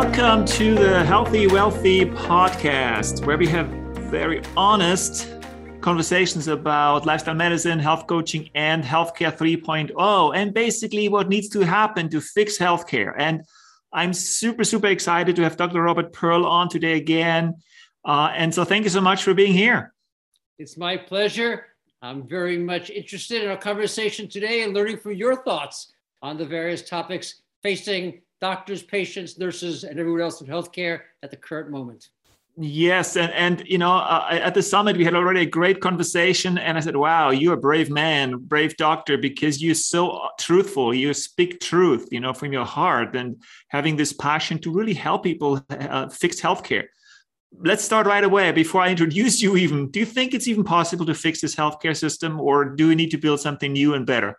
Welcome to the Healthy Wealthy podcast, where we have very honest conversations about lifestyle medicine, health coaching, and healthcare 3.0, and basically what needs to happen to fix healthcare. And I'm super, super excited to have Dr. Robert Pearl on today again. And so thank you so much for being here. It's my pleasure. I'm very much interested in our conversation today and learning from your thoughts on the various topics facing doctors, patients, nurses, and everyone else in healthcare at the current moment. Yes. And you know, at the summit, we had already a great conversation. And I said, wow, you're a brave man, brave doctor, because you're so truthful. You speak truth, you know, from your heart and having this passion to really help people fix healthcare. Let's start right away. Before I introduce you even, do you think it's even possible to fix this healthcare system, or do we need to build something new and better?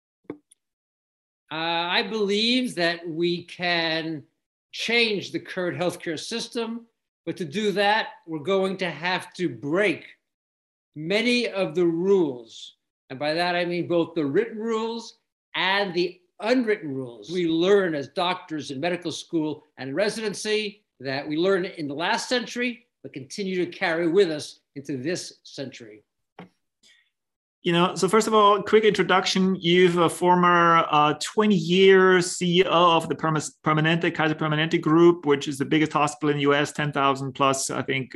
I believe that we can change the current healthcare system, but to do that, we're going to have to break many of the rules. And by that, I mean both the written rules and the unwritten rules. We learn as doctors in medical school and residency that we learned in the last century, but continue to carry with us into this century. You know, so first of all, quick introduction. You've a former 20-year CEO of the Permanente, Kaiser Permanente Group, which is the biggest hospital in the US, 10,000 plus, I think,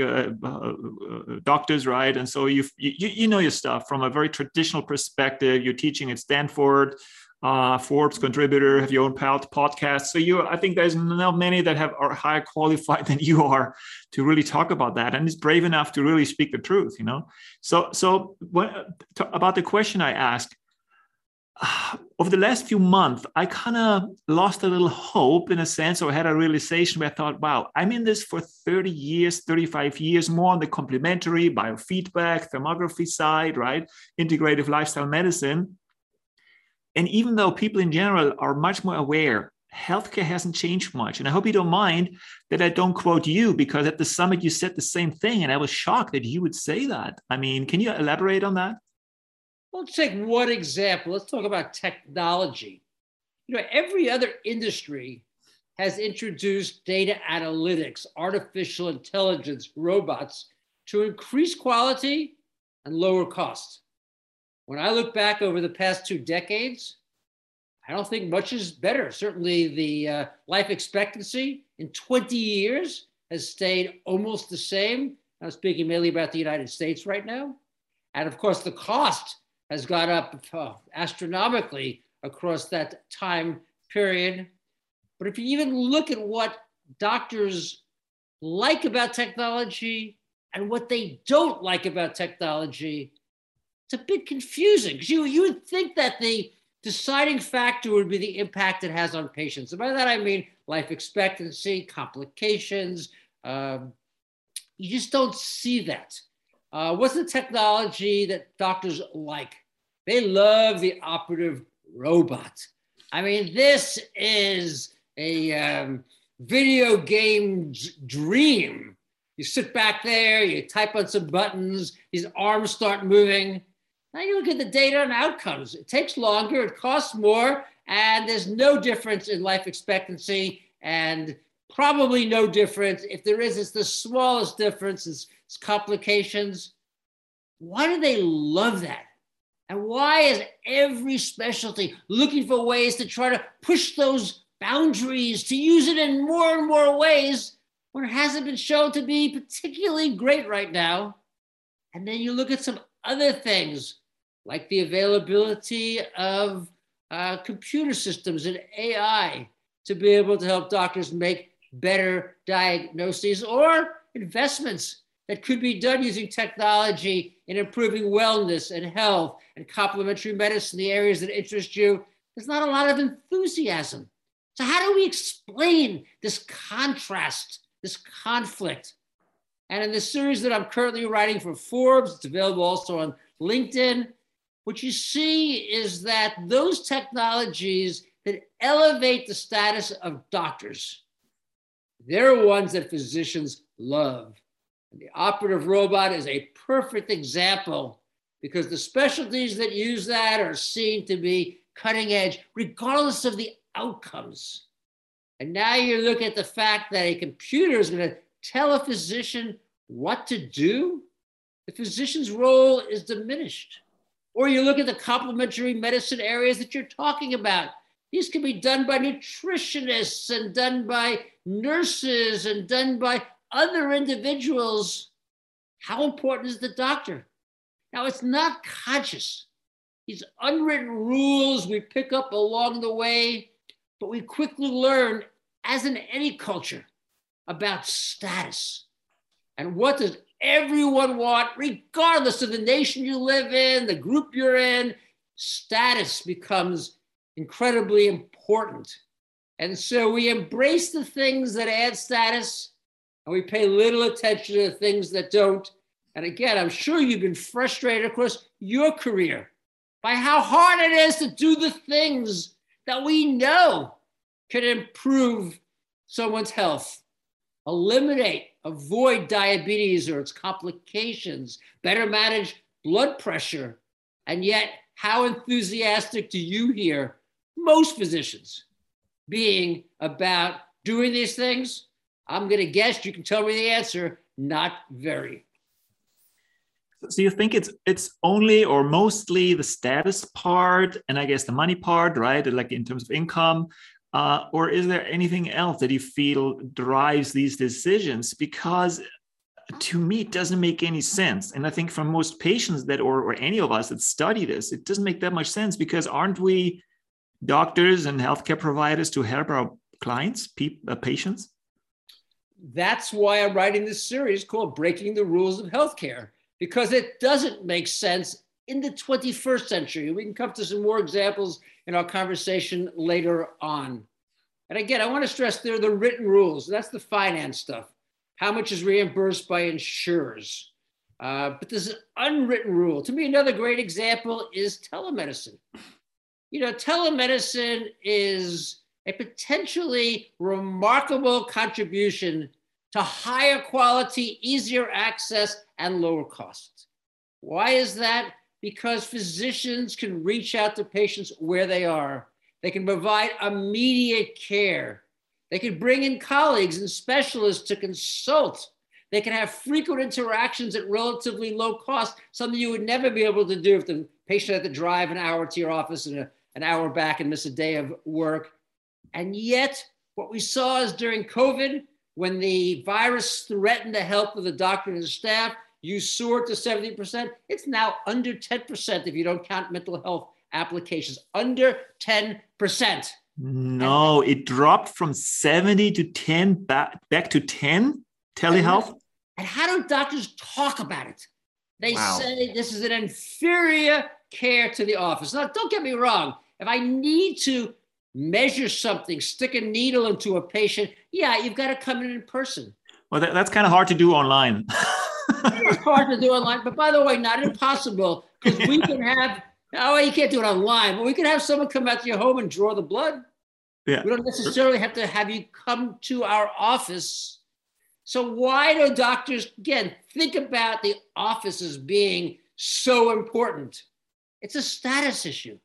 doctors, right? And so you know your stuff from a very traditional perspective. You're teaching at Stanford, Forbes contributor, have your own podcast. So I think there's not many that are higher qualified than you are to really talk about that. And it's brave enough to really speak the truth, you know? So about the question I asked, over the last few months, I kind of lost a little hope in a sense, or had a realization where I thought, wow, I'm in this for 30 years, 35 years, more on the complementary biofeedback, thermography side, right? Integrative lifestyle medicine. And even though people in general are much more aware, healthcare hasn't changed much. And I hope you don't mind that I don't quote you, because at the summit, you said the same thing. And I was shocked that you would say that. I mean, can you elaborate on that? Well, let's take one example. Let's talk about technology. You know, every other industry has introduced data analytics, artificial intelligence, robots to increase quality and lower costs. When I look back over the past 2 decades, I don't think much is better. Certainly the life expectancy in 20 years has stayed almost the same. I'm speaking mainly about the United States right now. And of course, the cost has gone up astronomically across that time period. But if you even look at what doctors like about technology and what they don't like about technology, it's a bit confusing, because you would think that the deciding factor would be the impact it has on patients. And by that, I mean life expectancy, complications. You just don't see that. What's the technology that doctors like? They love the operative robot. I mean, this is a video game dream. You sit back there, you type on some buttons, his arms start moving. Now you look at the data and outcomes. It takes longer, it costs more, and there's no difference in life expectancy, and probably no difference. If there is, it's the smallest difference. It's complications. Why do they love that? And why is every specialty looking for ways to try to push those boundaries, to use it in more and more ways when it hasn't been shown to be particularly great right now? And then you look at some other things, like the availability of computer systems and AI to be able to help doctors make better diagnoses, or investments that could be done using technology in improving wellness and health and complementary medicine, the areas that interest you. There's not a lot of enthusiasm. So how do we explain this contrast, this conflict? And in the series that I'm currently writing for Forbes, it's available also on LinkedIn, what you see is that those technologies that elevate the status of doctors, they're ones that physicians love. And the operative robot is a perfect example, because the specialties that use that are seen to be cutting edge, regardless of the outcomes. And now you look at the fact that a computer is going to tell a physician what to do. The physician's role is diminished. Or you look at the complementary medicine areas that you're talking about. These can be done by nutritionists and done by nurses and done by other individuals. How important is the doctor? Now, it's not conscious. These unwritten rules we pick up along the way, but we quickly learn, as in any culture, about status. And what does everyone want, regardless of the nation you live in, the group you're in? Status becomes incredibly important. And so we embrace the things that add status, and we pay little attention to the things that don't. And again, I'm sure you've been frustrated across your career by how hard it is to do the things that we know can improve someone's health, avoid diabetes or its complications, better manage blood pressure. And yet, how enthusiastic do you hear most physicians being about doing these things? I'm going to guess, you can tell me the answer, not very. So you think it's only or mostly the status part and I guess the money part, right? Like in terms of income, or is there anything else that you feel drives these decisions? Because to me, it doesn't make any sense. And I think for most patients that, or any of us that study this, it doesn't make that much sense because aren't we doctors and healthcare providers to help our clients, patients? That's why I'm writing this series called Breaking the Rules of Healthcare, because it doesn't make sense in the 21st century. We can come to some more examples in our conversation later on. And again, I want to stress there are the written rules. That's the finance stuff. How much is reimbursed by insurers? But there's an unwritten rule. To me, another great example is telemedicine. You know, telemedicine is a potentially remarkable contribution to higher quality, easier access, and lower costs. Why is that? Because physicians can reach out to patients where they are. They can provide immediate care. They can bring in colleagues and specialists to consult. They can have frequent interactions at relatively low cost, something you would never be able to do if the patient had to drive an hour to your office and an hour back and miss a day of work. And yet, what we saw is during COVID, when the virus threatened the health of the doctor and his staff, you soared to 70%. It's now under 10% if you don't count mental health applications, under 10%. No, it dropped from 70 to 10 back to 10 telehealth. And how do doctors talk about it? They Wow. say this is an inferior care to the office. Now, don't get me wrong. If I need to measure something, stick a needle into a patient, yeah, you've got to come in person. Well, that's kind of hard to do online. It's hard to do online, but by the way, not impossible, because we can have, oh, you can't do it online, but we can have someone come out to your home and draw the blood. Yeah. We don't necessarily have to have you come to our office. So why do doctors, again, think about the office as being so important? It's a status issue.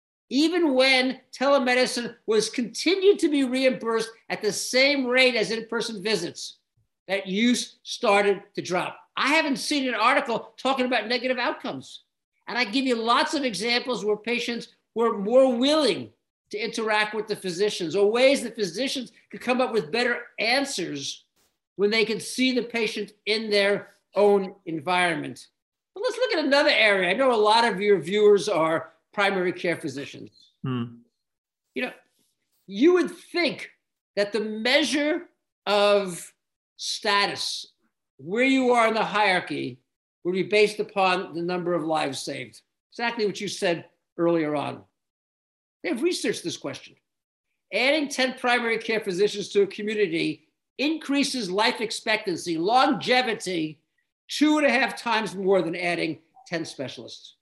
Even when telemedicine was continued to be reimbursed at the same rate as in-person visits, that use started to drop. I haven't seen an article talking about negative outcomes. And I give you lots of examples where patients were more willing to interact with the physicians, or ways that physicians could come up with better answers when they could see the patient in their own environment. But let's look at another area. I know a lot of your viewers are primary care physicians. You know, you would think that the measure of status, where you are in the hierarchy, would be based upon the number of lives saved. Exactly what you said earlier on. They've researched this question. Adding 10 primary care physicians to a community increases life expectancy, longevity, 2.5 times more than adding 10 specialists.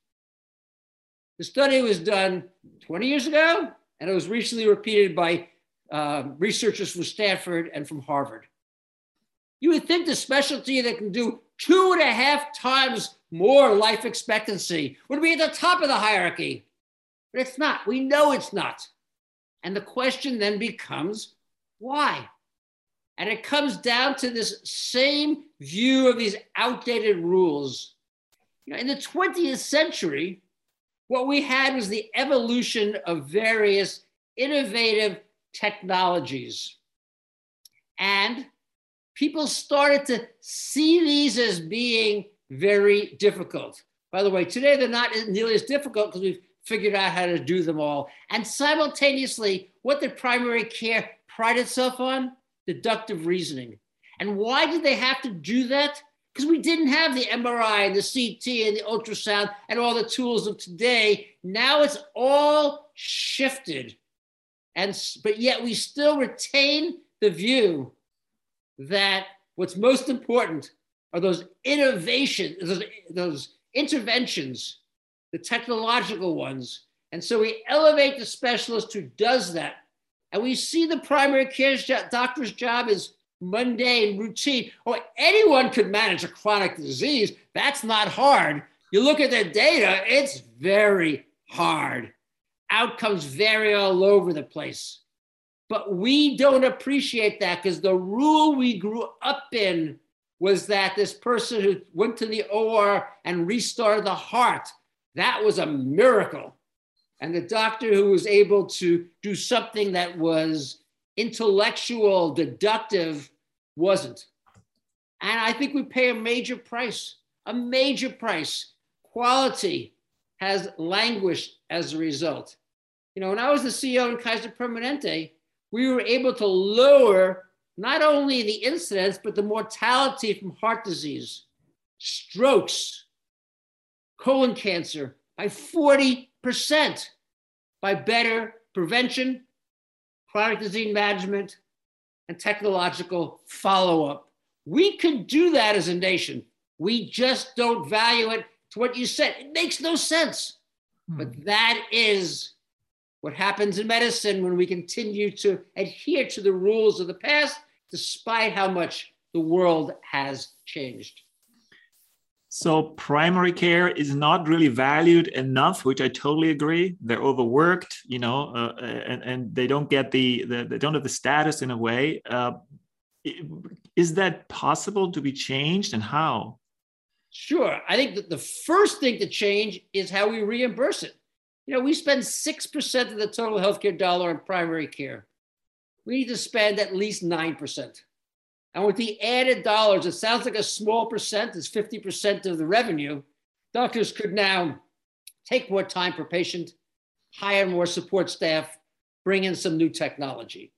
The study was done 20 years ago, and it was recently repeated by researchers from Stanford and from Harvard. You would think the specialty that can do 2.5 times more life expectancy would be at the top of the hierarchy, but it's not. We know it's not. And the question then becomes, Why? And it comes down to this same view of these outdated rules. In the 20th century, what we had was the evolution of various innovative technologies. And people started to see these as being very difficult. By the way, today they're not nearly as difficult because we've figured out how to do them all. And simultaneously, what did primary care pride itself on? Deductive reasoning. And why did they have to do that? Because we didn't have the MRI and the CT and the ultrasound and all the tools of today. Now it's all shifted. But yet we still retain the view that what's most important are those innovations, those interventions, the technological ones. And so we elevate the specialist who does that. And we see the primary care doctor's job as mundane, routine. Or anyone could manage a chronic disease. That's not hard. You look at the data, it's very hard. Outcomes vary all over the place. But we don't appreciate that because the rule we grew up in was that this person who went to the OR and restarted the heart, that was a miracle. And the doctor who was able to do something that was intellectual, deductive, wasn't. And I think we pay a major price. Quality has languished as a result. When I was the CEO in Kaiser Permanente, we were able to lower not only the incidence, but the mortality from heart disease, strokes, colon cancer by 40% by better prevention, chronic disease management, and technological follow-up. We could do that as a nation. We just don't value it to what you said. It makes no sense. But that is what happens in medicine when we continue to adhere to the rules of the past, despite how much the world has changed. So primary care is not really valued enough, which I totally agree. They're overworked, and they don't get they don't have the status in a way. Is that possible to be changed, and how? Sure. I think that the first thing to change is how we reimburse it. We spend 6% of the total healthcare dollar on primary care. We need to spend at least 9%. And with the added dollars, it sounds like a small percent, it's 50% of the revenue. Doctors could now take more time per patient, hire more support staff, bring in some new technology.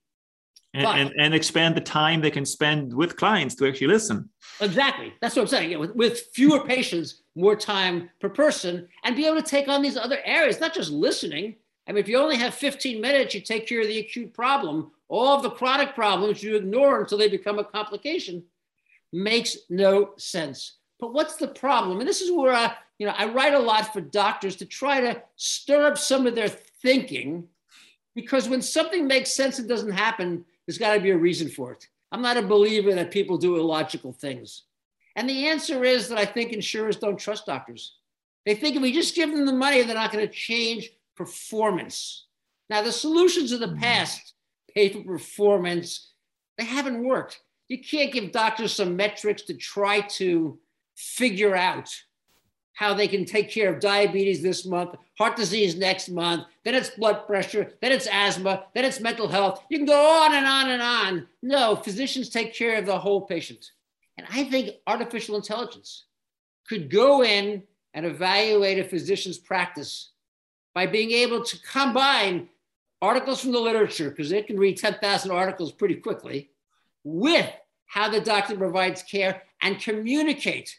And expand the time they can spend with clients to actually listen. Exactly. That's what I'm saying. With fewer patients, more time per person, and be able to take on these other areas, not just listening. I mean, if you only have 15 minutes, you take care of the acute problem. All of the chronic problems you ignore until they become a complication. Makes no sense. But what's the problem? And this is where I write a lot for doctors to try to stir up some of their thinking, because when something makes sense and doesn't happen, there's got to be a reason for it. I'm not a believer that people do illogical things. And the answer is that I think insurers don't trust doctors. They think if we just give them the money, they're not going to change performance. Now, the solutions of the past, pay for performance, they haven't worked. You can't give doctors some metrics to try to figure out how they can take care of diabetes this month, heart disease next month, then it's blood pressure, then it's asthma, then it's mental health. You can go on and on and on. No, physicians take care of the whole patient. And I think artificial intelligence could go in and evaluate a physician's practice by being able to combine articles from the literature, because it can read 10,000 articles pretty quickly, with how the doctor provides care and communicate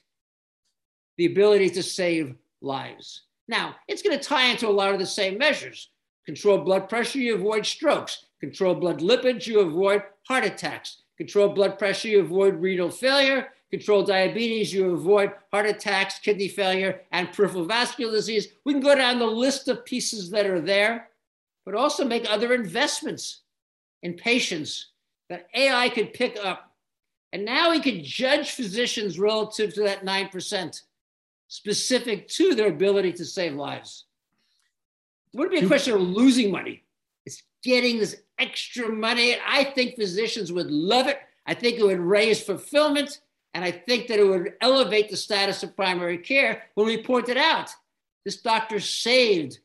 the ability to save lives. Now, it's going to tie into a lot of the same measures. Control blood pressure, you avoid strokes. Control blood lipids, you avoid heart attacks. Control blood pressure, you avoid renal failure. Control diabetes, you avoid heart attacks, kidney failure, and peripheral vascular disease. We can go down the list of pieces that are there, but also make other investments in patients that AI could pick up. And now we could judge physicians relative to that 9%. Specific to their ability to save lives. It wouldn't be a question of losing money. It's getting this extra money. I think physicians would love it. I think it would raise fulfillment. And I think that it would elevate the status of primary care when we pointed out this doctor saved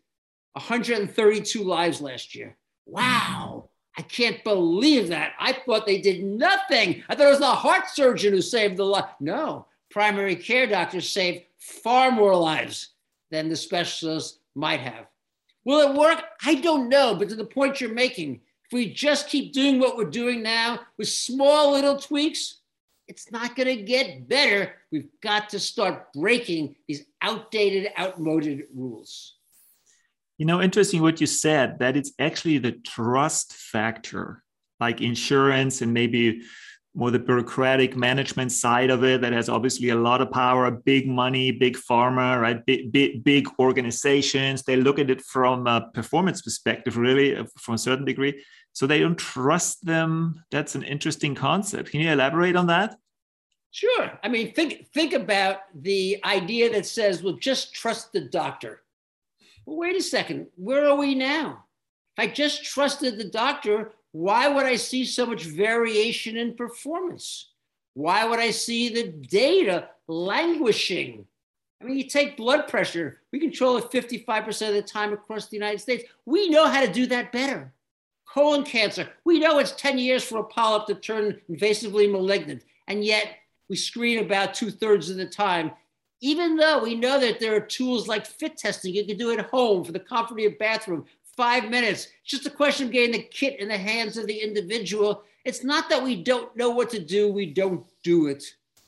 132 lives last year. Wow. I can't believe that. I thought they did nothing. I thought it was the heart surgeon who saved the life. No, primary care doctors saved far more lives than the specialists might have. Will it work? I don't know. But to the point you're making, if we just keep doing what we're doing now with small little tweaks, it's not going to get better. We've got to start breaking these outdated, outmoded rules. You know, interesting what you said, that it's actually the trust factor, like insurance and maybe more the bureaucratic management side of it that has obviously a lot of power, big money, big pharma, right? Big organizations. They look at it from a performance perspective, really, from a certain degree. So they don't trust them. That's an interesting concept. Can you elaborate on that? Sure. I mean, think about the idea that says, well, just trust the doctor. Well, wait a second. Where are we now? If I just trusted the doctor, why would I see so much variation in performance? Why would I see the data languishing? I mean, you take blood pressure, we control it 55% of the time across the United States. We know how to do that better. Colon cancer, we know it's 10 years for a polyp to turn invasively malignant, and yet we screen about 2/3 of the time, even though we know that there are tools like fit testing. You can do it at home for the comfort of your bathroom, 5 minutes. It's just a question of getting the kit in the hands of the individual. It's not that we don't know what to do, we don't do it.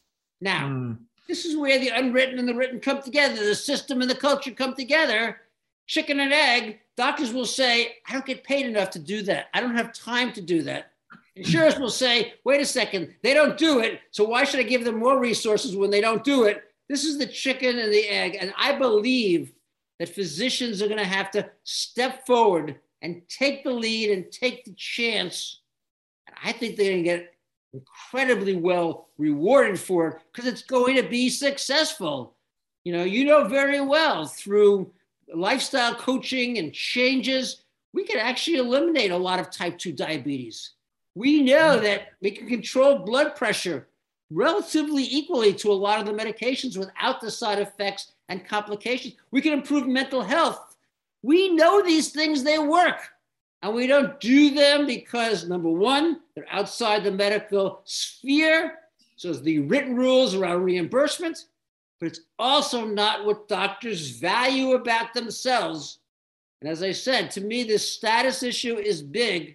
Now, this is where the unwritten and the written come together, the system and the culture come together. Chicken and egg, doctors will say, I don't get paid enough to do that. I don't have time to do that. Insurers will say, wait a second, they don't do it, so why should I give them more resources when they don't do it? This is the chicken and the egg, and I believe that physicians are going to have to step forward and take the lead and take the chance. And I think they're going to get incredibly well rewarded for it because it's going to be successful. You know very well through lifestyle coaching and changes, we can actually eliminate a lot of type 2 diabetes. We know that we can control blood pressure relatively equally to a lot of the medications without the side effects and complications. We can improve mental health. We know these things, they work. And we don't do them because, number one, they're outside the medical sphere. So it's the written rules around reimbursement, but it's also not what doctors value about themselves. And as I said, to me, this status issue is big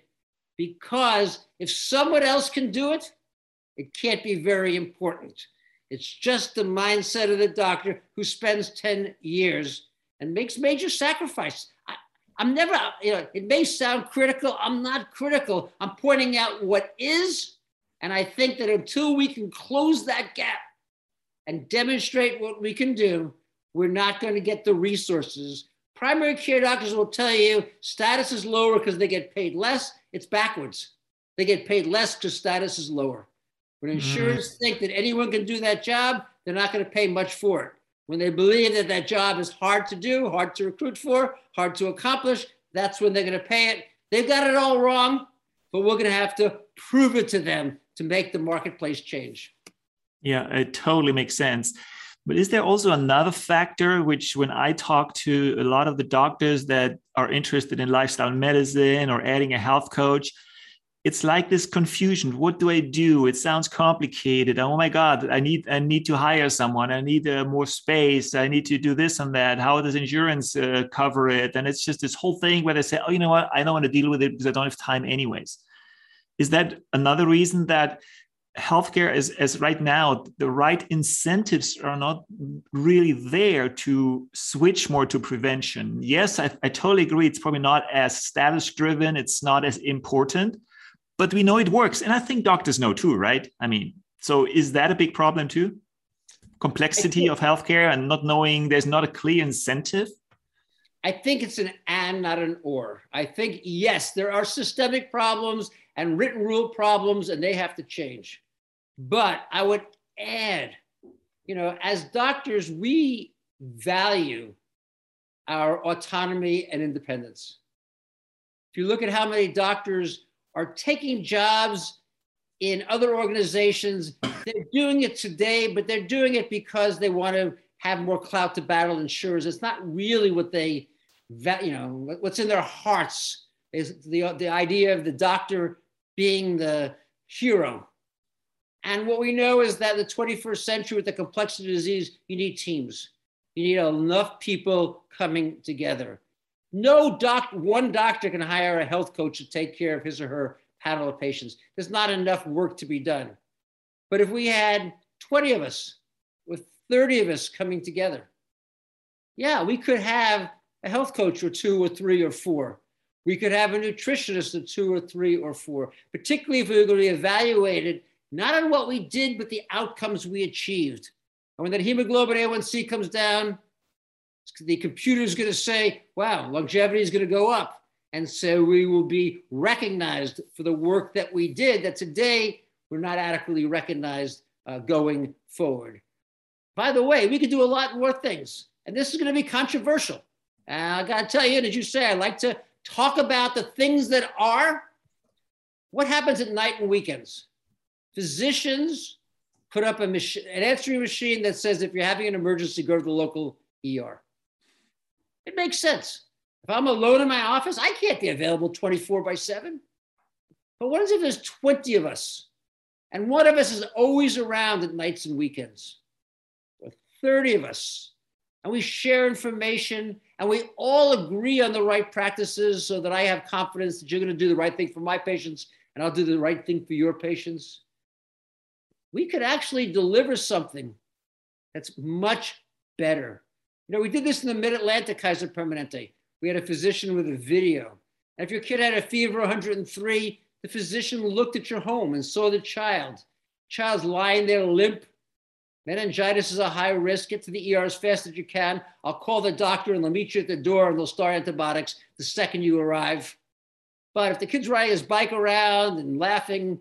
because if someone else can do it, it can't be very important. It's just the mindset of the doctor who spends 10 years and makes major sacrifices. I'm never, it may sound critical. I'm not critical. I'm pointing out what is. And I think that until we can close that gap and demonstrate what we can do, we're not going to get the resources. Primary care doctors will tell you status is lower because they get paid less. It's backwards. They get paid less because status is lower. When insurers think that anyone can do that job, they're not going to pay much for it. When they believe that that job is hard to do, hard to recruit for, hard to accomplish, that's when they're going to pay it. They've got it all wrong, but we're going to have to prove it to them to make the marketplace change. Yeah, it totally makes sense. But is there also another factor, which when I talk to a lot of the doctors that are interested in lifestyle medicine or adding a health coach, it's like this confusion. What do I do? It sounds complicated. Oh my God, I need to hire someone. I need more space. I need to do this and that. How does insurance cover it? And it's just this whole thing where they say, oh, you know what? I don't want to deal with it because I don't have time anyways. Is that another reason that healthcare is right now, the right incentives are not really there to switch more to prevention? Yes, I totally agree. It's probably not as status driven. It's not as important. But we know it works. And I think doctors know too, right? I mean, so is that a big problem too? Complexity of healthcare and not knowing there's not a clear incentive? I think it's an and, not an or. I think, yes, there are systemic problems and written rule problems, and they have to change. But I would add, as doctors, we value our autonomy and independence. If you look at how many doctors are taking jobs in other organizations, they're doing it today, but they're doing it because they want to have more clout to battle insurers. It's not really what they, what's in their hearts is the idea of the doctor being the hero. And what we know is that in the 21st century with the complexity of disease, you need teams. You need enough people coming together. One doctor can hire a health coach to take care of his or her panel of patients. There's not enough work to be done. But if we had 20 of us with 30 of us coming together, yeah, we could have a health coach or 2 or 3 or 4. We could have a nutritionist or 2 or 3 or 4, particularly if we were going to be evaluated not on what we did, but the outcomes we achieved. And when that hemoglobin A1C comes down, the computer is going to say, wow, longevity is going to go up. And so we will be recognized for the work that we did that today we're not adequately recognized going forward. By the way, we could do a lot more things. And this is going to be controversial. I got to tell you, and as you say, I like to talk about the things that are. What happens at night and weekends? Physicians put up an answering machine that says if you're having an emergency, go to the local ER. It makes sense. If I'm alone in my office, I can't be available 24/7. But what if there's 20 of us and one of us is always around at nights and weekends? Or 30 of us, and we share information and we all agree on the right practices so that I have confidence that you're going to do the right thing for my patients and I'll do the right thing for your patients. We could actually deliver something that's much better. We did this in the Mid-Atlantic Kaiser Permanente. We had a physician with a video. And if your kid had a fever 103, the physician looked at your home and saw the child. Child's lying there limp. Meningitis is a high risk. Get to the ER as fast as you can. I'll call the doctor and they'll meet you at the door and they'll start antibiotics the second you arrive. But if the kid's riding his bike around and laughing,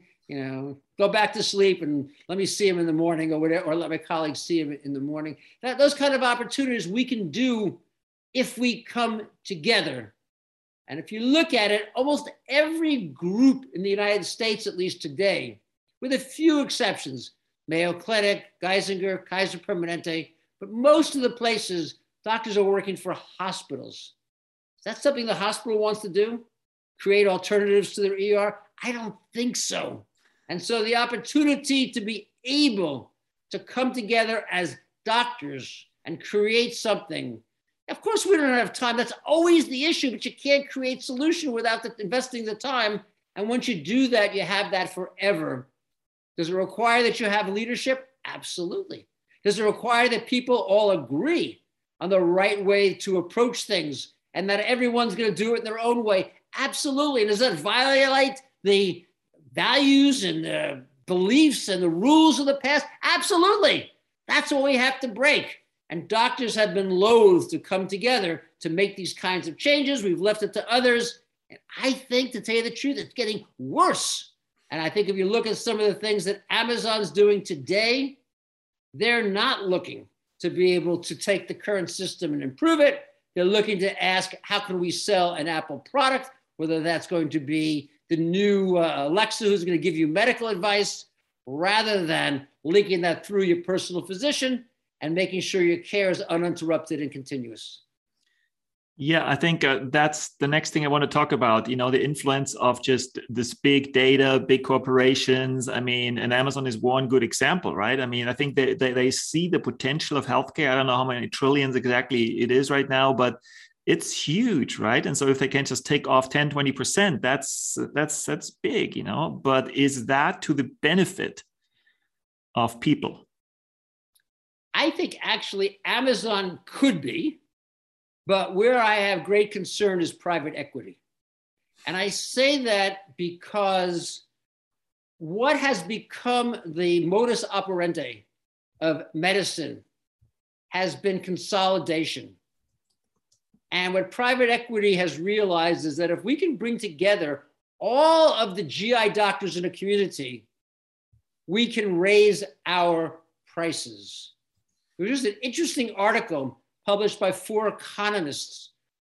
go back to sleep and let me see him in the morning or whatever, or let my colleagues see him in the morning. Those kind of opportunities we can do if we come together. And if you look at it, almost every group in the United States, at least today, with a few exceptions, Mayo Clinic, Geisinger, Kaiser Permanente, but most of the places, doctors are working for hospitals. Is that something the hospital wants to do? Create alternatives to their ER? I don't think so. And so the opportunity to be able to come together as doctors and create something. Of course, we don't have time. That's always the issue, but you can't create solution without investing the time. And once you do that, you have that forever. Does it require that you have leadership? Absolutely. Does it require that people all agree on the right way to approach things and that everyone's going to do it in their own way? Absolutely. And does that violate the values and the beliefs and the rules of the past? Absolutely. That's what we have to break. And doctors have been loath to come together to make these kinds of changes. We've left it to others. And I think, to tell you the truth, it's getting worse. And I think if you look at some of the things that Amazon's doing today, they're not looking to be able to take the current system and improve it. They're looking to ask, how can we sell an Apple product, whether that's going to be the new Alexa who's going to give you medical advice, rather than linking that through your personal physician and making sure your care is uninterrupted and continuous. Yeah, I think that's the next thing I want to talk about, the influence of just this big data, big corporations. I mean, and Amazon is one good example, right? I mean, I think they see the potential of healthcare. I don't know how many trillions exactly it is right now, but it's huge, right? And so if they can just take off 10, 20%, that's big, but is that to the benefit of people? I think actually Amazon could be. But where I have great concern is private equity. And I say that because what has become the modus operandi of medicine has been consolidation. And what private equity has realized is that if we can bring together all of the GI doctors in a community, we can raise our prices. There was just an interesting article published by 4 economists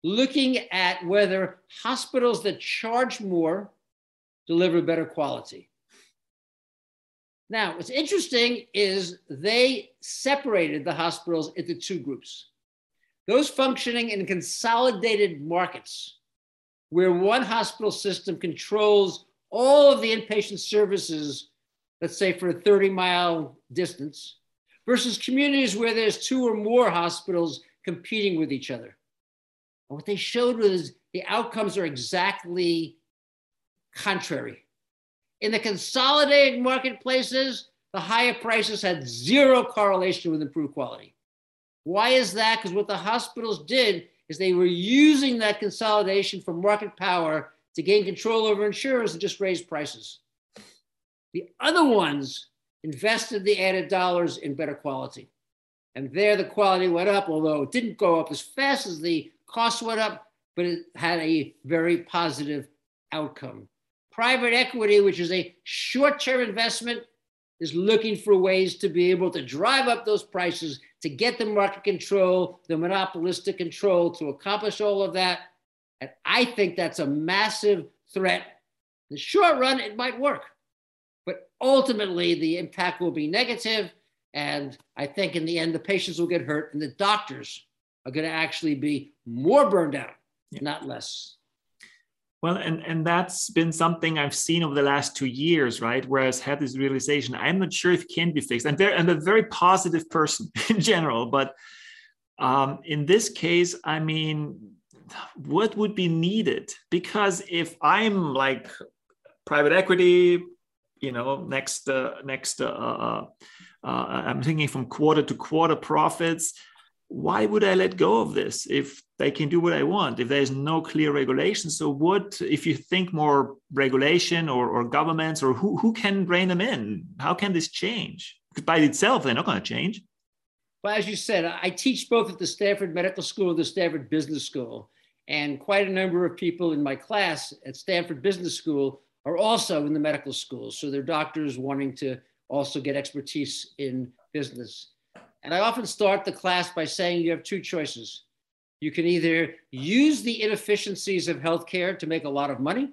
looking at whether hospitals that charge more deliver better quality. Now, what's interesting is they separated the hospitals into two groups. Those functioning in consolidated markets, where one hospital system controls all of the inpatient services, let's say for a 30-mile distance, versus communities where there's two or more hospitals competing with each other. And what they showed was the outcomes are exactly contrary. In the consolidated marketplaces, the higher prices had zero correlation with improved quality. Why is that? Because what the hospitals did is they were using that consolidation for market power to gain control over insurers and just raise prices. The other ones invested the added dollars in better quality. And there the quality went up, although it didn't go up as fast as the costs went up, but it had a very positive outcome. Private equity, which is a short-term investment, is looking for ways to be able to drive up those prices, to get the market control, the monopolistic control, to accomplish all of that. And I think that's a massive threat. In the short run, it might work, but ultimately the impact will be negative. And I think in the end, the patients will get hurt and the doctors are going to actually be more burned out, not less. Well, and that's been something I've seen over the last 2 years, right? Where I've had this realization, I'm not sure if it can be fixed. I'm a very positive person in general, but in this case, I mean, what would be needed? Because if I'm like private equity, I'm thinking from quarter to quarter profits. Why would I let go of this if they can do what I want, if there's no clear regulation? So what, if you think more regulation or governments, or who can rein them in? How can this change? Because by itself, they're not going to change. Well, as you said, I teach both at the Stanford Medical School and the Stanford Business School. And quite a number of people in my class at Stanford Business School are also in the medical school. So they're doctors wanting to also get expertise in business. And I often start the class by saying you have two choices. You can either use the inefficiencies of healthcare to make a lot of money,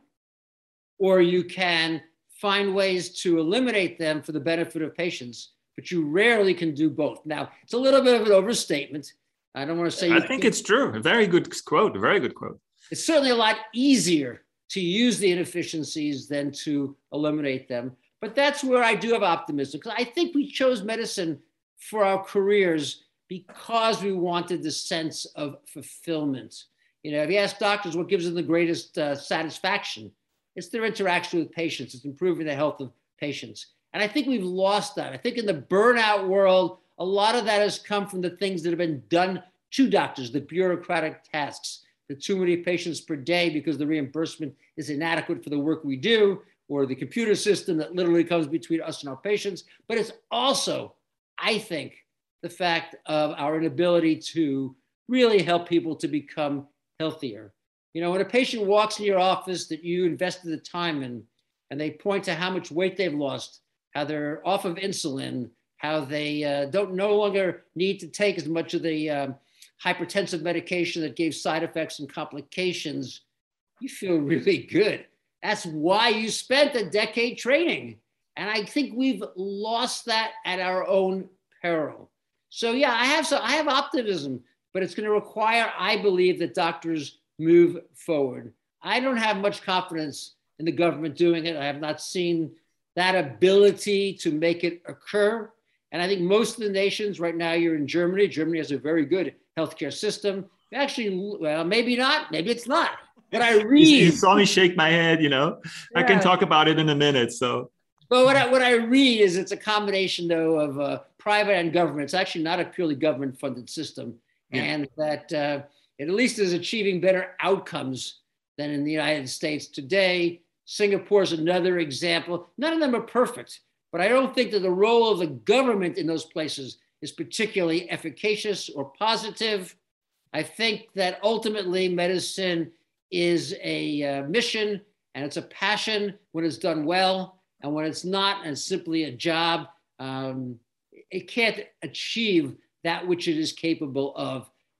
or you can find ways to eliminate them for the benefit of patients, but you rarely can do both. Now, it's a little bit of an overstatement. I don't want to say— I think it's true. A very good quote, a very good quote. It's certainly a lot easier to use the inefficiencies than to eliminate them. But that's where I do have optimism, because I think we chose medicine for our careers because we wanted the sense of fulfillment. If you ask doctors what gives them the greatest satisfaction, it's their interaction with patients. It's improving the health of patients. And I think we've lost that. I think in the burnout world, a lot of that has come from the things that have been done to doctors, the bureaucratic tasks, the too many patients per day because the reimbursement is inadequate for the work we do, or the computer system that literally comes between us and our patients. But it's also, I think, the fact of our inability to really help people to become healthier. When a patient walks in your office that you invested the time in, and they point to how much weight they've lost, how they're off of insulin, how they don't no longer need to take as much of the hypertensive medication that gave side effects and complications, you feel really good. That's why you spent a decade training. And I think we've lost that at our own peril. So yeah, I have optimism, but it's going to require, I believe, that doctors move forward. I don't have much confidence in the government doing it. I have not seen that ability to make it occur. And I think most of the nations right now, you're in Germany. Germany has a very good healthcare system. Actually, well, maybe not, maybe it's not. What I read— You saw me shake my head, Yeah. I can talk about it in a minute, so. But what I read is it's a combination, though, of private and government. It's actually not a purely government-funded system. Yeah. And that it at least is achieving better outcomes than in the United States today. Singapore is another example. None of them are perfect, but I don't think that the role of the government in those places is particularly efficacious or positive. I think that ultimately medicine is a mission and it's a passion when it's done well. And when it's not, and it's simply a job, it can't achieve that which it is capable of.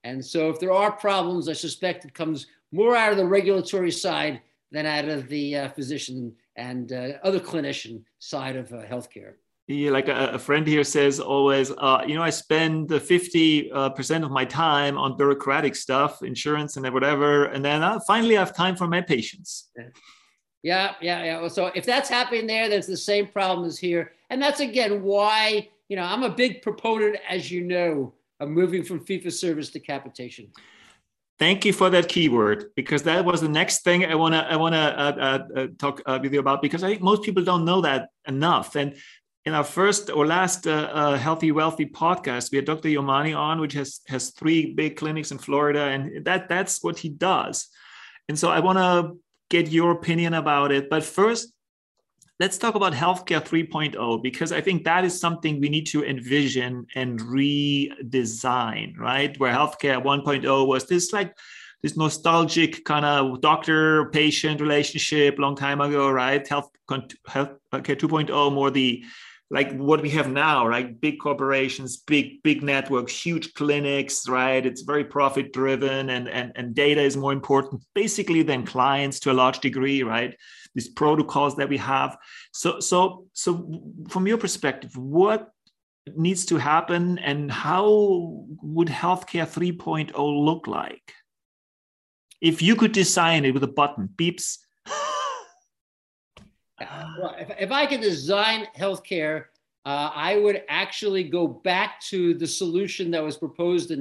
And so if there are problems, I suspect it comes more out of the regulatory side than out of the physician and other clinician side of healthcare. Yeah, like a friend here says always, I spend the 50% of my time on bureaucratic stuff, insurance and whatever, and then finally I have time for my patients. Yeah. So if that's happening there, there's the same problem as here. And that's, again, why, I'm a big proponent, as you know, of moving from fee-for-service to capitation. Thank you for that keyword, because that was the next thing I want to talk with you about, because I think most people don't know that enough. And in our first or last Healthy Wealthy podcast, we had Dr. Yomani on, which has 3 big clinics in Florida, and that's what he does. And so I want to get your opinion about it. But first, let's talk about Healthcare 3.0, because I think that is something we need to envision and redesign, right? Where Healthcare 1.0 was this nostalgic kind of doctor-patient relationship long time ago, right? Healthcare 2.0, more like what we have now, right? Big corporations, big networks, huge clinics, right? It's very profit driven, and data is more important basically than clients to a large degree, right? These protocols that we have. So from your perspective, what needs to happen, and how would Healthcare 3.0 look like? If you could design it with a button, beeps. Well, if I could design healthcare, I would actually go back to the solution that was proposed in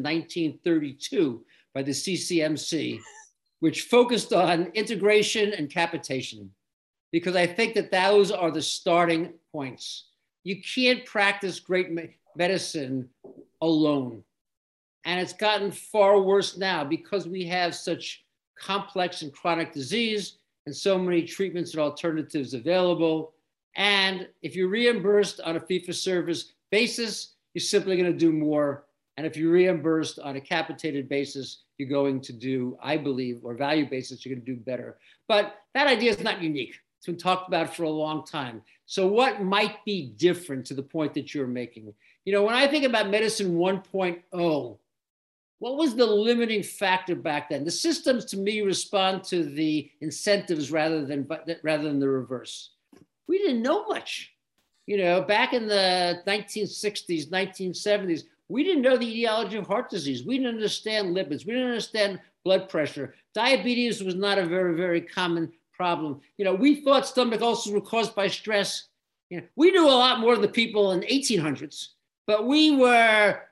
1932 by the CCMC, which focused on integration and capitation, because I think that those are the starting points. You can't practice great medicine alone. And it's gotten far worse now because we have such complex and chronic disease and so many treatments and alternatives available. And if you're reimbursed on a fee-for-service basis, you're simply going to do more. And if you're reimbursed on a capitated basis, you're going to do, I believe, or value basis, you're going to do better. But that idea is not unique. It's been talked about for a long time. So what might be different, to the point that you're making? When I think about medicine 1.0, what was the limiting factor back then? The systems, to me, respond to the incentives rather than the reverse. We didn't know much. Back in the 1960s, 1970s, we didn't know the etiology of heart disease. We didn't understand lipids. We didn't understand blood pressure. Diabetes was not a very, very common problem. We thought stomach ulcers were caused by stress. We knew a lot more than the people in the 1800s, but we were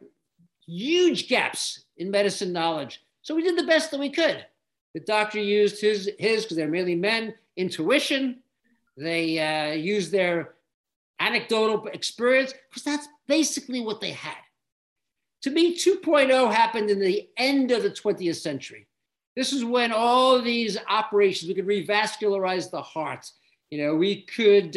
huge gaps in medicine knowledge. So we did the best that we could. The doctor used his because they're mainly men, intuition. They used their anecdotal experience, because that's basically what they had. To me, 2.0 happened in the end of the 20th century. This is when all these operations, we could revascularize the heart. We could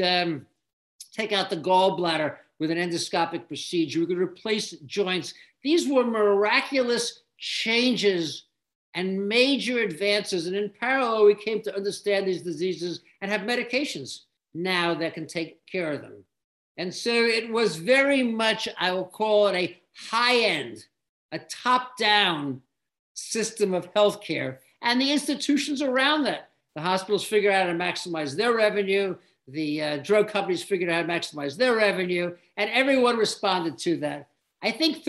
take out the gallbladder with an endoscopic procedure. We could replace joints. These were miraculous changes and major advances. And in parallel, we came to understand these diseases and have medications now that can take care of them. And so it was very much, I will call it a high-end, a top-down system of healthcare, and the institutions around that. The hospitals figured out how to maximize their revenue. The drug companies figured out how to maximize their revenue, and everyone responded to that. I think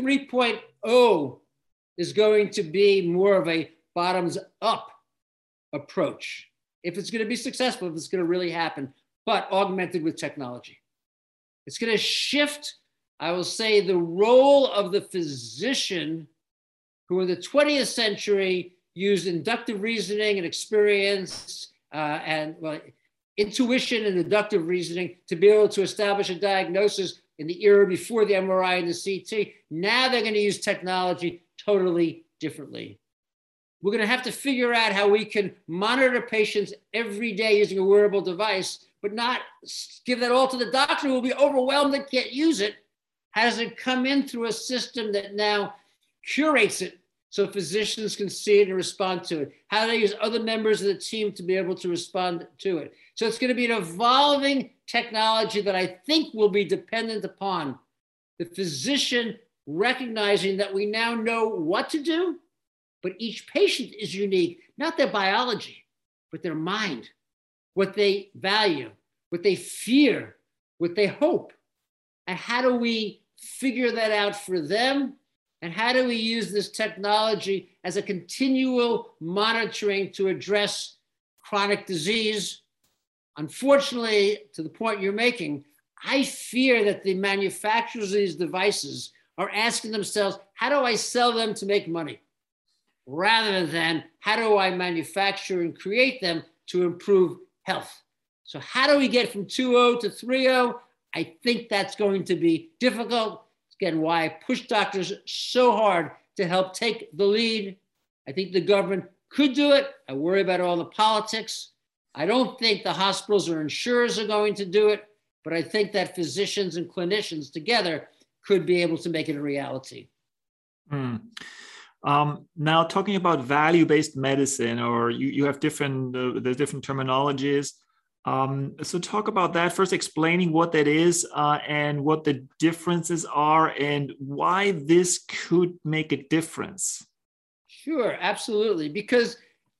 3.0 is going to be more of a bottoms-up approach, if it's going to be successful, if it's going to really happen, but augmented with technology. It's going to shift, I will say, the role of the physician, who in the 20th century used inductive reasoning and experience intuition and deductive reasoning to be able to establish a diagnosis in the era before the MRI and the CT. Now they're going to use technology totally differently. We're going to have to figure out how we can monitor patients every day using a wearable device, but not give that all to the doctor who will be overwhelmed and can't use it. How does it come in through a system that now curates it so physicians can see it and respond to it? How do they use other members of the team to be able to respond to it? So it's going to be an evolving technology that I think will be dependent upon the physician recognizing that we now know what to do but each patient is unique, not their biology, but their mind, what they value, what they fear, what they hope. And how do we figure that out for them? And how do we use this technology as a continual monitoring to address chronic disease? Unfortunately, to the point you're making, I fear that the manufacturers of these devices are asking themselves, how do I sell them to make money? Rather than how do I manufacture and create them to improve health? So how do we get from 2.0 to 3.0? I think that's going to be difficult. Again, why I push doctors so hard to help take the lead. I think the government could do it. I worry about all the politics. I don't think the hospitals or insurers are going to do it, but I think that physicians and clinicians together could be able to make it a reality. Now, talking about value-based medicine, or you have different, there's different terminologies. So talk about that first, explaining what that is and what the differences are and why this could make a difference. Sure, absolutely. Because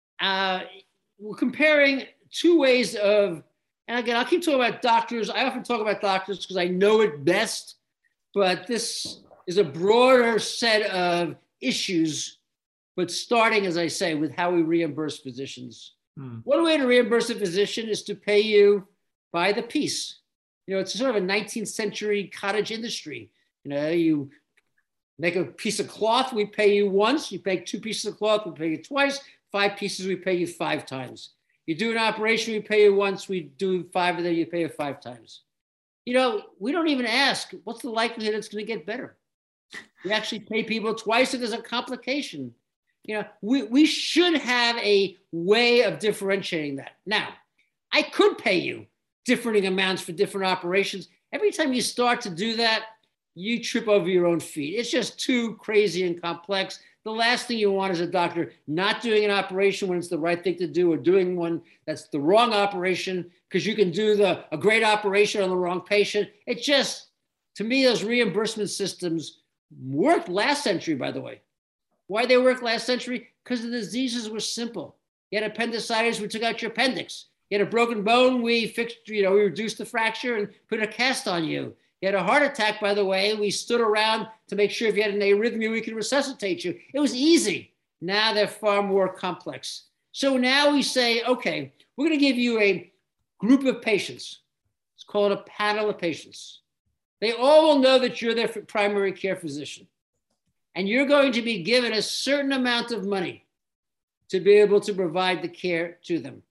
we're comparing two ways of, and again, I'll keep talking about doctors. I often talk about doctors because I know it best, but this is a broader set of issues, but starting, as I say, with how we reimburse physicians. One way to reimburse a physician is to pay you by the piece. You know, it's sort of a 19th century cottage industry. You know, you make a piece of cloth, we pay you once. You make 2 pieces of cloth, we pay you twice. 5 pieces, we pay you 5 times. You do an operation, we pay you once. We do 5 of them, you pay you 5 times. You know, we don't even ask, what's the likelihood it's going to get better? We actually pay people twice if there's a complication. You know, we should have a way of differentiating that. Now, I could pay you differing amounts for different operations. Every time you start to do that, you trip over your own feet. It's just too crazy and complex. The last thing you want is a doctor not doing an operation when it's the right thing to do, or doing one that's the wrong operation because you can do a great operation on the wrong patient. It just, to me, those reimbursement systems worked last century, by the way. Why they worked last century? Because the diseases were simple. You had appendicitis, we took out your appendix. You had a broken bone, we fixed, we reduced the fracture and put a cast on you. You had a heart attack, by the way, we stood around to make sure if you had an arrhythmia, we could resuscitate you. It was easy. Now they're far more complex. So now we say, okay, we're going to give you a group of patients. It's called a panel of patients. They all will know that you're their primary care physician. And you're going to be given a certain amount of money to be able to provide the care to them.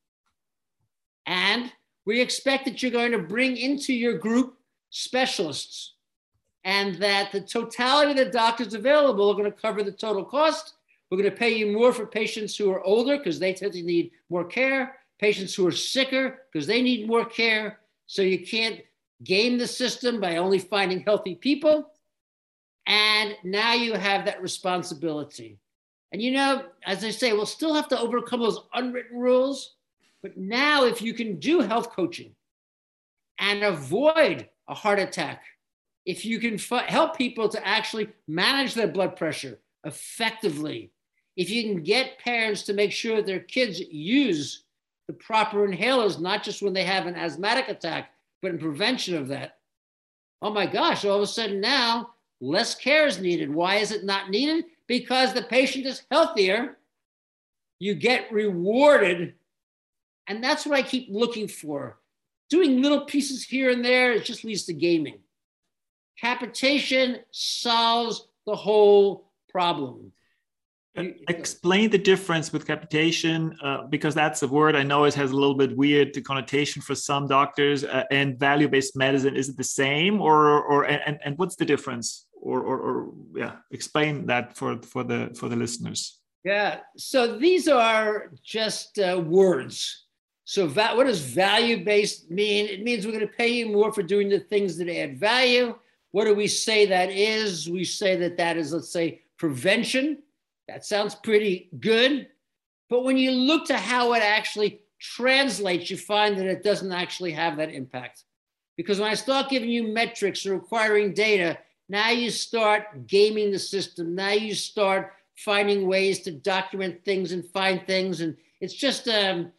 And we expect that you're going to bring into your group specialists, and that the totality of the doctors available are going to cover the total cost. We're going to pay you more for patients who are older because they tend to need more care, patients who are sicker because they need more care. So you can't game the system by only finding healthy people. And now you have that responsibility. And you know, as I say, we'll still have to overcome those unwritten rules. But now if you can do health coaching and avoid a heart attack, if you can help people to actually manage their blood pressure effectively, if you can get parents to make sure their kids use the proper inhalers, not just when they have an asthmatic attack, but in prevention of that, oh my gosh, all of a sudden now, less care is needed. Why is it not needed? Because the patient is healthier. You get rewarded. And that's what I keep looking for. Doing little pieces here and there, it just leads to gaming. Capitation solves the whole problem. Explain the difference with capitation, because that's a word I know it has a little bit weird connotation for some doctors, and value-based medicine. Is it the same, or what's the difference? Or explain that for the listeners. Yeah, so these are just words. So what does value-based mean? It means we're going to pay you more for doing the things that add value. What do we say that is? We say that is, let's say, prevention. That sounds pretty good. But when you look to how it actually translates, you find that it doesn't actually have that impact. Because when I start giving you metrics or requiring data, now you start gaming the system. Now you start finding ways to document things and find things. And it's just an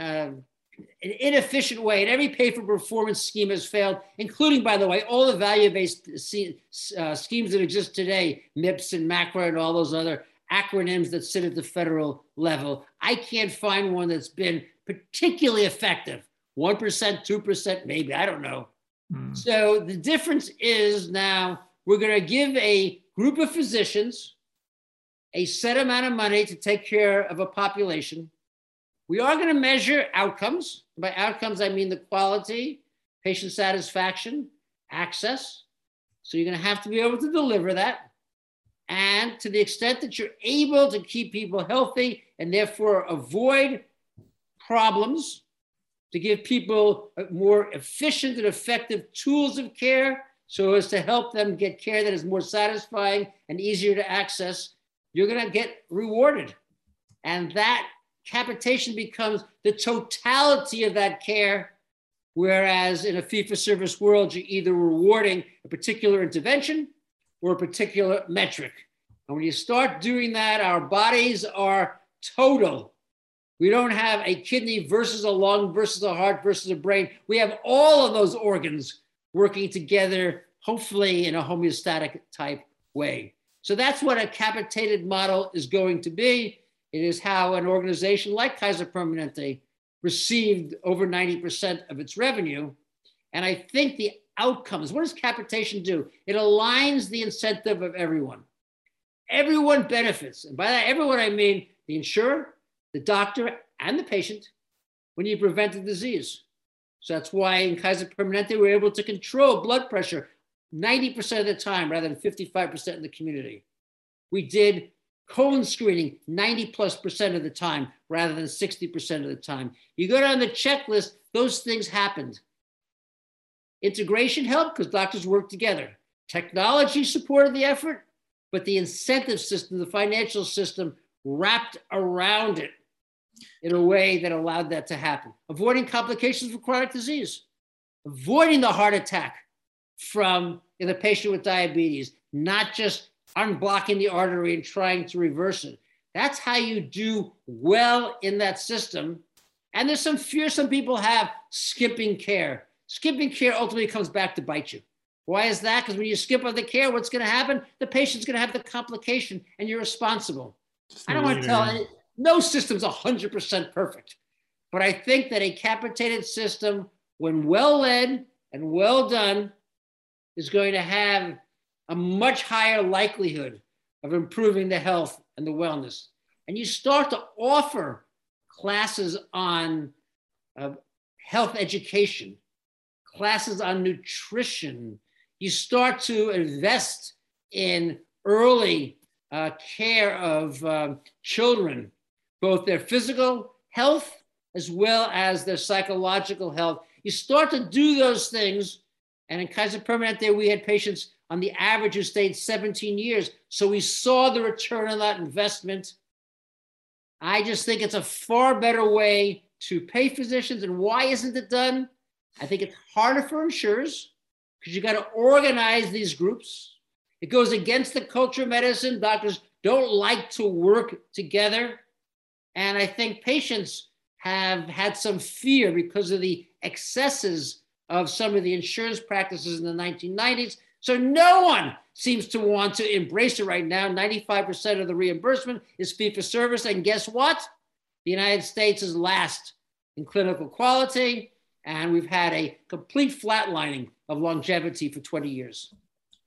inefficient way. And every pay-for-performance scheme has failed, including, by the way, all the value-based schemes that exist today, MIPS and MACRA and all those other acronyms that sit at the federal level. I can't find one that's been particularly effective. 1%, 2%, maybe, I don't know. So the difference is now we're going to give a group of physicians a set amount of money to take care of a population. We are going to measure outcomes. By outcomes, I mean the quality, patient satisfaction, access. So you're going to have to be able to deliver that. And to the extent that you're able to keep people healthy and therefore avoid problems, to give people more efficient and effective tools of care so as to help them get care that is more satisfying and easier to access, you're going to get rewarded. And that capitation becomes the totality of that care, whereas in a fee-for-service world, you're either rewarding a particular intervention or a particular metric. And when you start doing that, our bodies are total. We don't have a kidney versus a lung versus a heart versus a brain. We have all of those organs working together, hopefully in a homeostatic type way. So that's what a capitated model is going to be. It is how an organization like Kaiser Permanente received over 90% of its revenue. And I think the outcomes, what does capitation do? It aligns the incentive of everyone. Everyone benefits. And by that, everyone, I mean the insurer, the doctor, and the patient when you prevent a disease. So that's why in Kaiser Permanente, we're able to control blood pressure 90% of the time rather than 55% in the community. We did colon screening 90+% of the time rather than 60% of the time. You go down the checklist, those things happened. Integration helped because doctors worked together. Technology supported the effort, but the incentive system, the financial system wrapped around it in a way that allowed that to happen. Avoiding complications for chronic disease, avoiding the heart attack from the patient with diabetes, not just unblocking the artery and trying to reverse it. That's how you do well in that system. And there's some fear some people have skipping care. Skipping care ultimately comes back to bite you. Why is that? Because when you skip other care, what's going to happen? The patient's going to have the complication and you're responsible. I don't want to tell you, no system's 100% perfect. But I think that a capitated system, when well led and well done, is going to have a much higher likelihood of improving the health and the wellness. And you start to offer classes on health education, classes on nutrition. You start to invest in early care of children, both their physical health as well as their psychological health. You start to do those things. And in Kaiser Permanente, we had patients on the average who stayed 17 years. So we saw the return on that investment. I just think it's a far better way to pay physicians. And why isn't it done? I think it's harder for insurers because you got to organize these groups. It goes against the culture of medicine. Doctors don't like to work together. And I think patients have had some fear because of the excesses of some of the insurance practices in the 1990s. So no one seems to want to embrace it right now. 95% of the reimbursement is fee-for-service. And guess what? The United States is last in clinical quality. And we've had a complete flatlining of longevity for 20 years.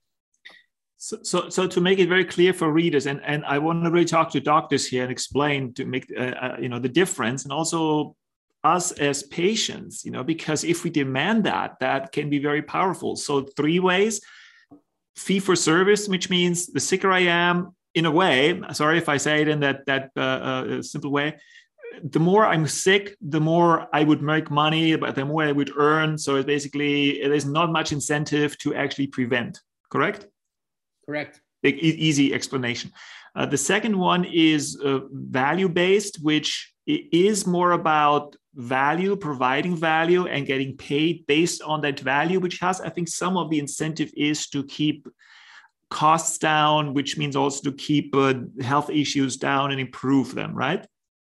So to make it very clear for readers, and I want to really talk to doctors here and explain to make the difference, and also us as patients, because if we demand that can be very powerful. So 3 ways: fee for service, which means the sicker I am, in a way, sorry if I say it in that simple way, the more I'm sick, the more I would make money, but the more I would earn. So it's basically, there's not much incentive to actually prevent, correct? Correct. Big, easy explanation. The second one is value-based, which is more about value, providing value and getting paid based on that value, which has, I think, some of the incentive is to keep costs down, which means also to keep health issues down and improve them, right?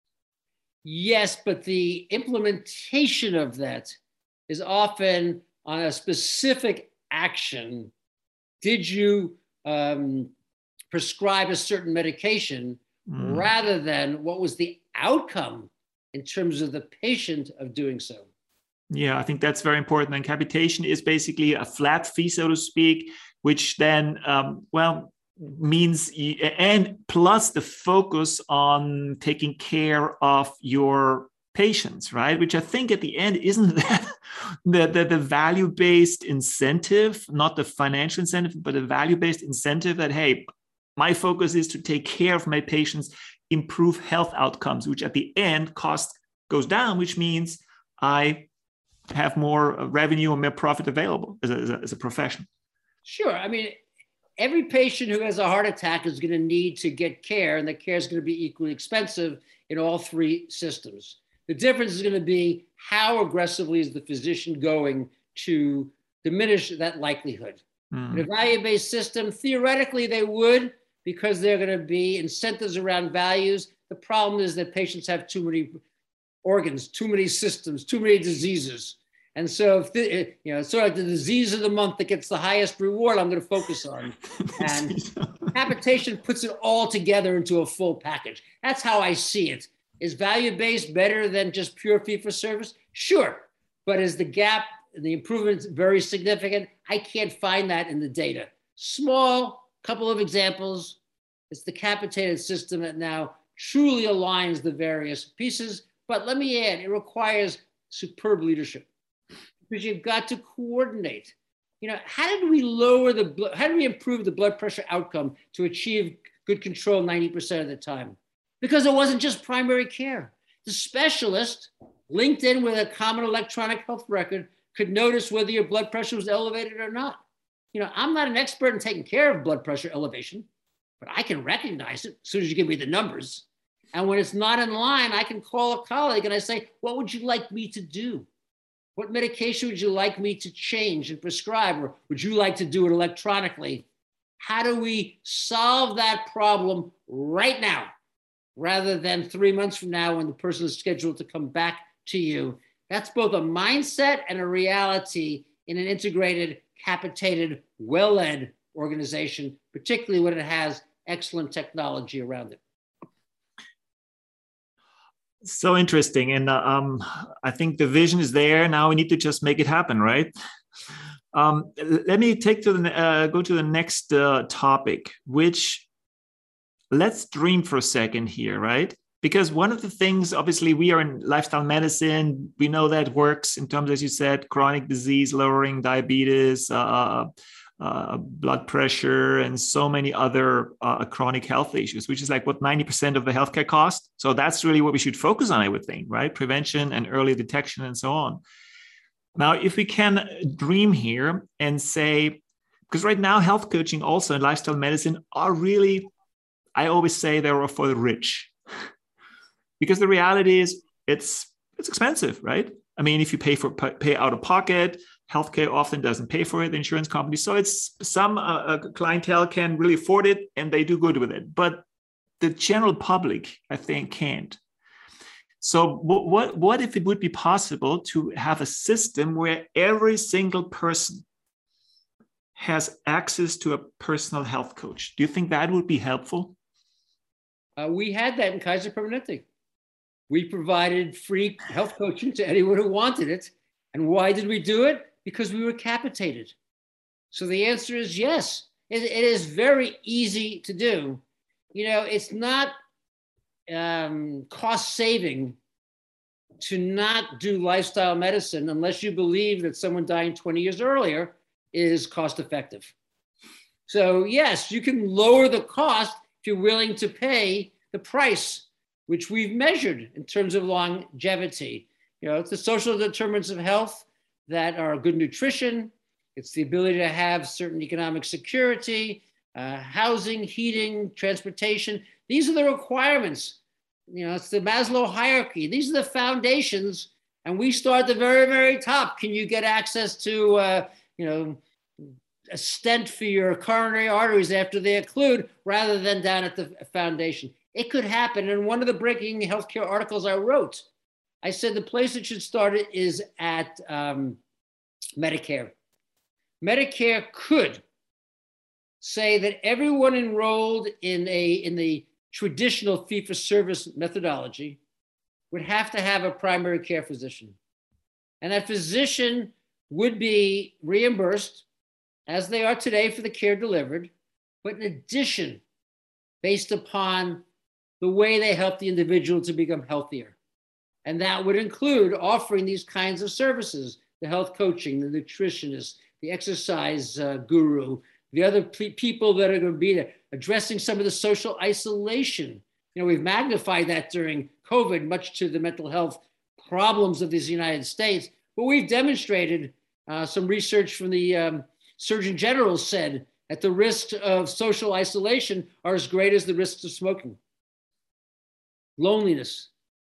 Yes, but the implementation of that is often on a specific action. Did you prescribe a certain medication rather than what was the outcome in terms of the patient of doing so? Yeah, I think that's very important. And capitation is basically a flat fee, so to speak, which then, means, and plus the focus on taking care of your patients, right? Which I think at the end isn't that the value-based incentive, not the financial incentive, but a value-based incentive that, hey, my focus is to take care of my patients, improve health outcomes, which at the end cost goes down, which means I have more revenue and more profit available as a profession. Sure. I mean, every patient who has a heart attack is going to need to get care, and the care is going to be equally expensive in all three systems. The difference is going to be how aggressively is the physician going to diminish that likelihood. In a value-based system, theoretically they would, because they're going to be incentives around values. The problem is that patients have too many organs, too many systems, too many diseases. And so, if sort of like the disease of the month that gets the highest reward, I'm going to focus on. And capitation puts it all together into a full package. That's how I see it. Is value-based better than just pure fee-for-service? Sure. But is the gap, the improvement very significant? I can't find that in the data. Small couple of examples. It's the capitated system that now truly aligns the various pieces. But let me add, it requires superb leadership, because you've got to coordinate. How did we improve the blood pressure outcome to achieve good control 90% of the time? Because it wasn't just primary care. The specialist linked in with a common electronic health record could notice whether your blood pressure was elevated or not. I'm not an expert in taking care of blood pressure elevation, but I can recognize it as soon as you give me the numbers. And when it's not in line, I can call a colleague and I say, what would you like me to do? What medication would you like me to change and prescribe? Or would you like to do it electronically? How do we solve that problem right now, rather than 3 months from now when the person is scheduled to come back to you? That's both a mindset and a reality in an integrated, capitated, well-led organization, particularly when it has excellent technology around it. So interesting. And I think the vision is there. Now we need to just make it happen, right? Let me go to the next topic, which let's dream for a second here, right? Because one of the things, obviously, we are in lifestyle medicine. We know that works in terms, as you said, chronic disease lowering, diabetes, blood pressure, and so many other chronic health issues, which is like what 90% of the healthcare cost. So that's really what we should focus on, I would think, right? Prevention and early detection and so on. Now, if we can dream here and say, because right now health coaching also and lifestyle medicine are really, I always say they're for the rich. Because the reality is it's expensive, right? I mean, if you pay out of pocket, healthcare often doesn't pay for it, the insurance company. So it's some clientele can really afford it and they do good with it. But the general public, I think, can't. So what if it would be possible to have a system where every single person has access to a personal health coach? Do you think that would be helpful? We had that in Kaiser Permanente. We provided free health coaching to anyone who wanted it. And why did we do it? Because we were capitated. So the answer is yes. It is very easy to do. It's not cost saving to not do lifestyle medicine unless you believe that someone dying 20 years earlier is cost effective. So yes, you can lower the cost if you're willing to pay the price, which we've measured in terms of longevity. It's the social determinants of health that are good nutrition. It's the ability to have certain economic security, housing, heating, transportation. These are the requirements. It's the Maslow hierarchy. These are the foundations. And we start at the very, very top. Can you get access to, a stent for your coronary arteries after they occlude rather than down at the foundation. It could happen. And one of the breaking healthcare articles I wrote, I said the place it should start is at Medicare. Medicare could say that everyone enrolled in the traditional fee-for-service methodology would have to have a primary care physician. And that physician would be reimbursed, as they are today, for the care delivered, but in addition, based upon the way they help the individual to become healthier. And that would include offering these kinds of services, the health coaching, the nutritionist, the exercise guru, the other people that are going to be there, addressing some of the social isolation. You know, we've magnified that during COVID, much to the mental health problems of this United States, but we've demonstrated some research from the Surgeon General said that the risks of social isolation are as great as the risks of smoking. Loneliness.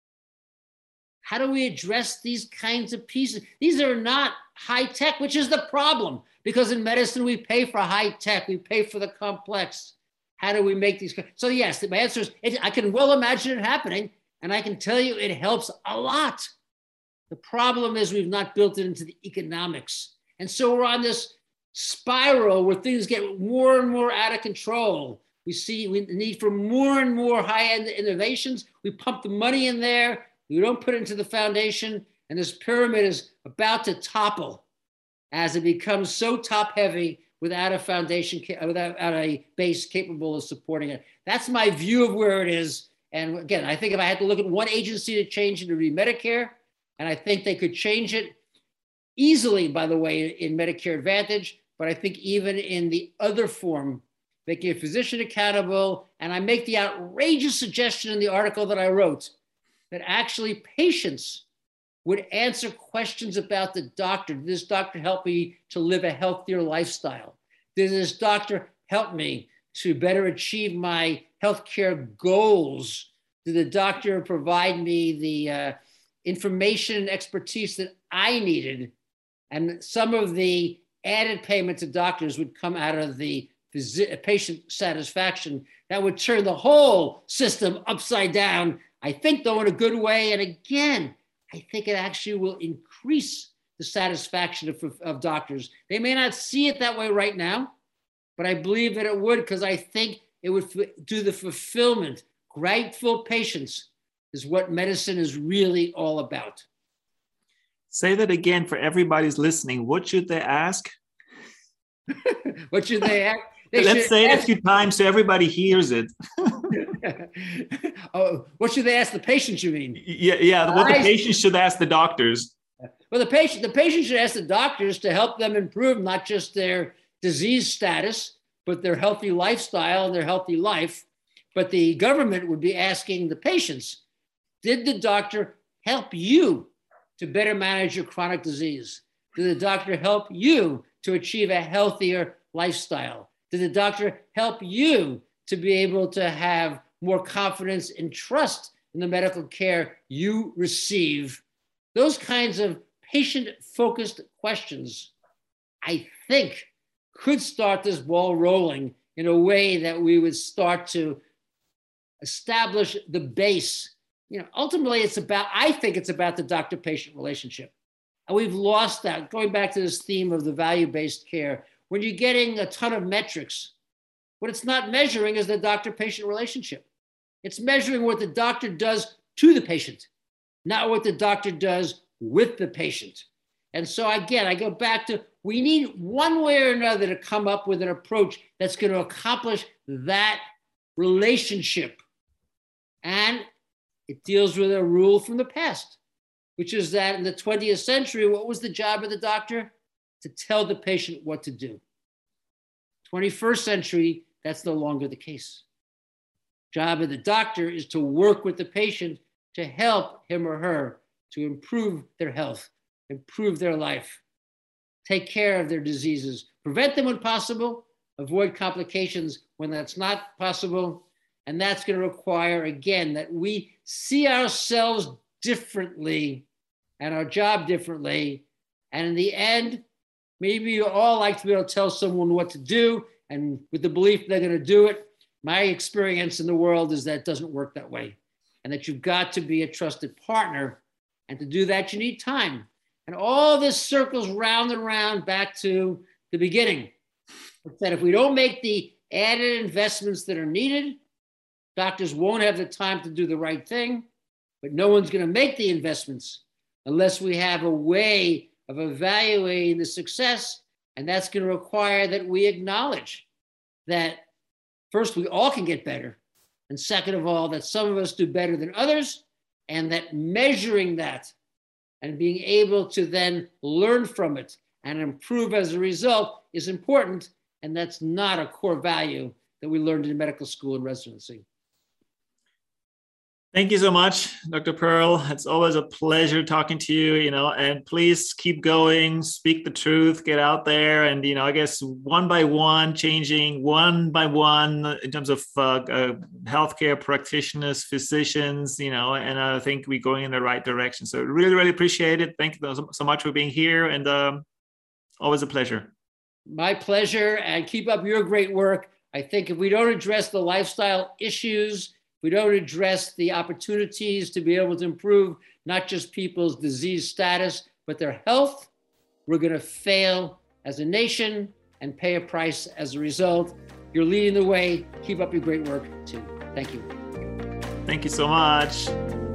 How do we address these kinds of pieces? These are not high tech, which is the problem, because in medicine we pay for high tech, we pay for the complex. How do we make these? So yes, my answer is, I can well imagine it happening, and I can tell you it helps a lot. The problem is we've not built it into the economics. And so we're on this spiral where things get more and more out of control. We see we need for more and more high-end innovations. We pump the money in there. We don't put it into the foundation. And this pyramid is about to topple as it becomes so top-heavy without a foundation, without a base capable of supporting it. That's my view of where it is. And again, I think if I had to look at one agency to change it, it would be Medicare. And I think they could change it easily, by the way, in Medicare Advantage. But I think even in the other form, making a physician accountable, and I make the outrageous suggestion in the article that I wrote that actually patients would answer questions about the doctor. Did this doctor help me to live a healthier lifestyle? Did this doctor help me to better achieve my healthcare goals? Did the doctor provide me the information and expertise that I needed? And some of the added payment to doctors would come out of the patient satisfaction. That would turn the whole system upside down, I think, though, in a good way. And again, I think it actually will increase the satisfaction of doctors. They may not see it that way right now, but I believe that it would, because I think it would do the fulfillment. Grateful patients is what medicine is really all about. Say that again for everybody's listening. What should they ask? What should they ask? Let's say it a few times so everybody hears it. Oh, what should they ask the patients, you mean? Yeah. What the patients should ask the doctors. Well, the patient should ask the doctors to help them improve not just their disease status, but their healthy lifestyle and their healthy life. But the government would be asking the patients, did the doctor help you to better manage your chronic disease? Did the doctor help you to achieve a healthier lifestyle? Did the doctor help you to be able to have more confidence and trust in the medical care you receive? Those kinds of patient-focused questions, I think, could start this ball rolling in a way that we would start to establish the base. You know, ultimately, I think it's about the doctor-patient relationship. And we've lost that. Going back to this theme of the value-based care, when you're getting a ton of metrics, what it's not measuring is the doctor-patient relationship. It's measuring what the doctor does to the patient, not what the doctor does with the patient. And so again, I go back to, we need one way or another to come up with an approach that's going to accomplish that relationship. And it deals with a rule from the past, which is that in the 20th century, what was the job of the doctor? To tell the patient what to do. 21st century, that's no longer the case. Job of the doctor is to work with the patient to help him or her to improve their health, improve their life, take care of their diseases, prevent them when possible, avoid complications when that's not possible. And that's going to require, again, that we see ourselves differently and our job differently. And in the end, Maybe you all like to be able to tell someone what to do, and with the belief they're going to do it. My experience in the world is that it doesn't work that way, and that you've got to be a trusted partner. And to do that, you need time. And all this circles round and round back to the beginning. It's that if we don't make the added investments that are needed, doctors won't have the time to do the right thing, but no one's going to make the investments unless we have a way of evaluating the success. And that's going to require that we acknowledge that first, we all can get better. And second of all, that some of us do better than others, and that measuring that and being able to then learn from it and improve as a result is important. And that's not a core value that we learned in medical school and residency. Thank you so much, Dr. Pearl. It's always a pleasure talking to you, and please keep going, speak the truth, get out there. And, I guess one by one, changing one by one in terms of healthcare practitioners, physicians, and I think we're going in the right direction. So really, really appreciate it. Thank you so much for being here, and always a pleasure. My pleasure, and keep up your great work. I think if we don't address the lifestyle issues, we don't address the opportunities to be able to improve not just people's disease status, but their health, we're going to fail as a nation and pay a price as a result. You're leading the way. Keep up your great work, too. Thank you. Thank you so much.